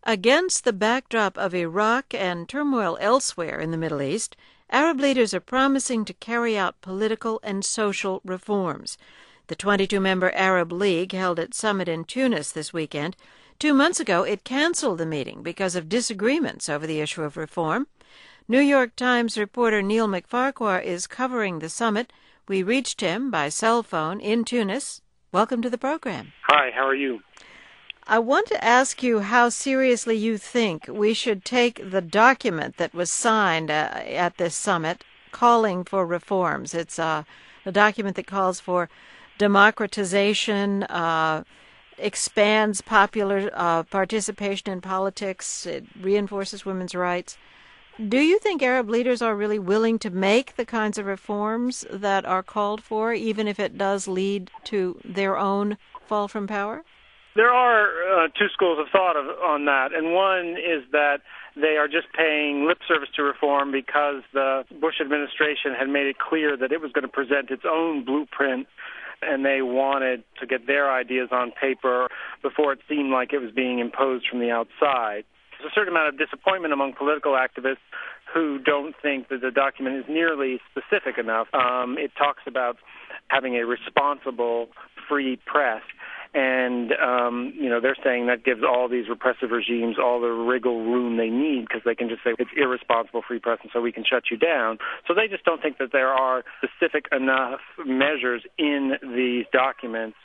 Against the backdrop of Iraq and turmoil elsewhere in the Middle East, Arab leaders are promising to carry out political and social reforms. The 22-member Arab League held its summit in Tunis this weekend. 2 months ago, it canceled the meeting because of disagreements over the issue of reform. New York Times reporter Neil McFarquhar is covering the summit. We reached him by cell phone in Tunis. Welcome to the program. Hi, how are you? I want to ask you how seriously you think we should take the document that was signed at this summit calling for reforms. It's a document that calls for democratization, expands popular participation in politics, it reinforces women's rights. Do you think Arab leaders are really willing to make the kinds of reforms that are called for, even if it does lead to their own fall from power? There are two schools of thought on that, and one is that they are just paying lip service to reform because the Bush administration had made it clear that it was going to present its own blueprint, and they wanted to get their ideas on paper before it seemed like it was being imposed from the outside. There's a certain amount of disappointment among political activists who don't think that the document is nearly specific enough. It talks about having a responsible, free press. And, they're saying that gives all these repressive regimes all the wriggle room they need because they can just say it's irresponsible free press and so we can shut you down. So they just don't think that there are specific enough measures in these documents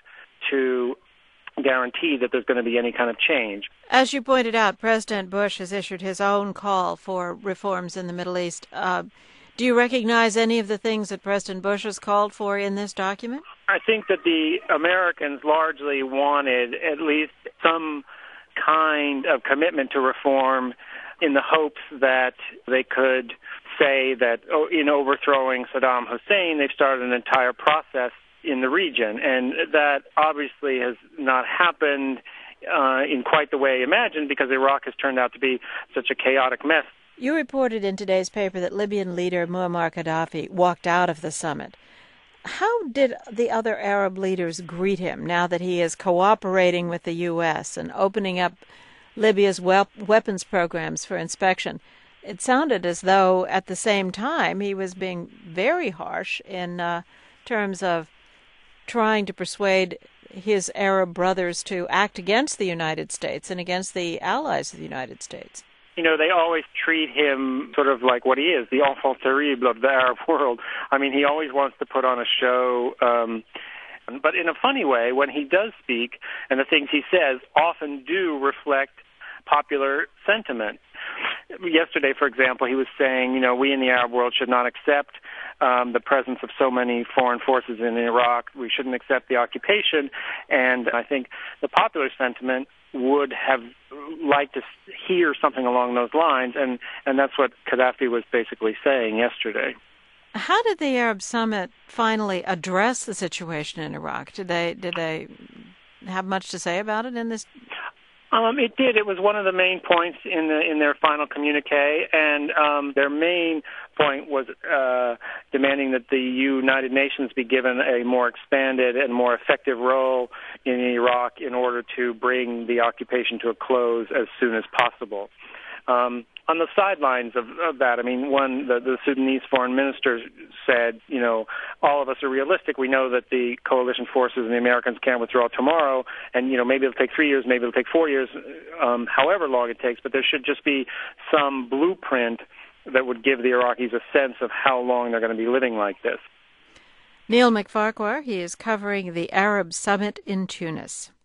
to guarantee that there's going to be any kind of change. As you pointed out, President Bush has issued his own call for reforms in the Middle East. Do you recognize any of the things that President Bush has called for in this document? I think that the Americans largely wanted at least some kind of commitment to reform in the hopes that they could say that in overthrowing Saddam Hussein, they've started an entire process in the region. And that obviously has not happened in quite the way imagined because Iraq has turned out to be such a chaotic mess. You reported in today's paper that Libyan leader Muammar Gaddafi walked out of the summit. How did the other Arab leaders greet him now that he is cooperating with the U.S. and opening up Libya's weapons programs for inspection? It sounded as though at the same time he was being very harsh in terms of trying to persuade his Arab brothers to act against the United States and against the allies of the United States. They always treat him sort of like what he is, the enfant terrible of the Arab world. I mean, he always wants to put on a show, but in a funny way, when he does speak, and the things he says often do reflect popular sentiment. Yesterday, for example, he was saying, we in the Arab world should not accept the presence of so many foreign forces in Iraq. We shouldn't accept the occupation. And I think the popular sentiment would have liked to hear something along those lines, and that's what Gaddafi was basically saying yesterday. How did the Arab Summit finally address the situation in Iraq? Did they have much to say about it in this? It did. It was one of the main points in their final communique, and their main point was demanding that the United Nations be given a more expanded and more effective role in Iraq in order to bring the occupation to a close as soon as possible. On the sidelines of that, the Sudanese foreign minister said, all of us are realistic. We know that the coalition forces and the Americans can't withdraw tomorrow, and, maybe it'll take 3 years, maybe it'll take 4 years, however long it takes, but there should just be some blueprint that would give the Iraqis a sense of how long they're going to be living like this. Neil McFarquhar, he is covering the Arab Summit in Tunis.